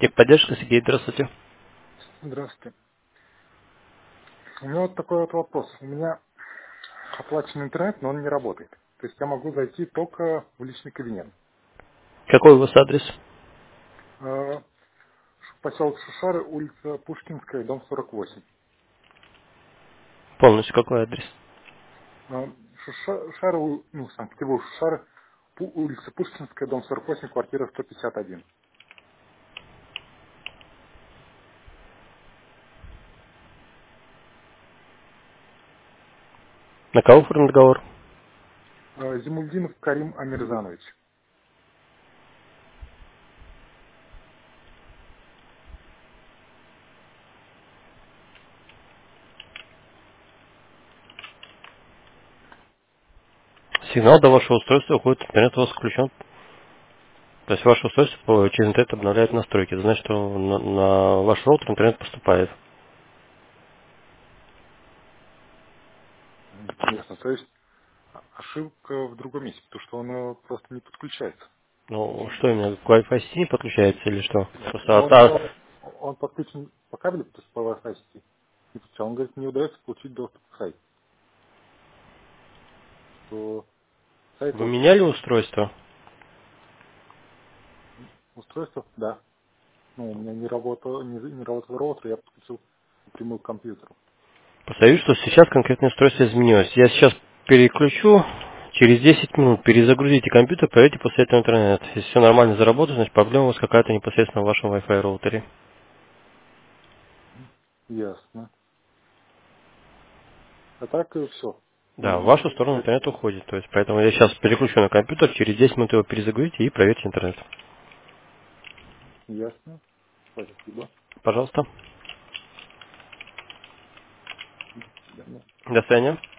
Техподдержка, Сергей, здравствуйте. Здравствуйте. У меня вот такой вот вопрос. У меня оплачен интернет, но он не работает. То есть я могу зайти только в личный кабинет. Какой у вас адрес? Поселок Шушары, улица Пушкинская, дом 48. Полностью какой адрес? Шушары, ну, Санкт-Петербург, Шушары, улица Пушкинская, дом 48, квартира 151. На кого оформлен договор? Зимульдинов Карим Амирзанович. Сигнал до вашего устройства уходит, интернет у вас включен. То есть ваше устройство через интернет обновляет настройки. Это значит, что на ваш роутер интернет поступает. Ясно. То есть ошибка в другом месте, потому что он просто не подключается. Ну, что именно, к Wi-Fi сети не подключается или что? Просто Он подключен по кабелю, то есть по Wi-Fi сети. Он говорит, не удается получить доступ к сайту. Что сайт вы вот меняли устройство? устройство, да. Ну, у меня не работал роутер, я подключил напрямую к компьютеру. Посмотрю, что сейчас конкретное устройство изменилось. Я сейчас переключу, через 10 минут перезагрузите компьютер, проверьте после этого интернет. Если все нормально заработает, значит проблема у вас какая-то непосредственно в вашем Wi-Fi роутере. Ясно. А так и все. Да, в вашу сторону интернет уходит. То есть, поэтому я сейчас переключу на компьютер, через 10 минут его перезагрузите и проверьте интернет. Ясно. Спасибо. Пожалуйста. До свидания. До свидания.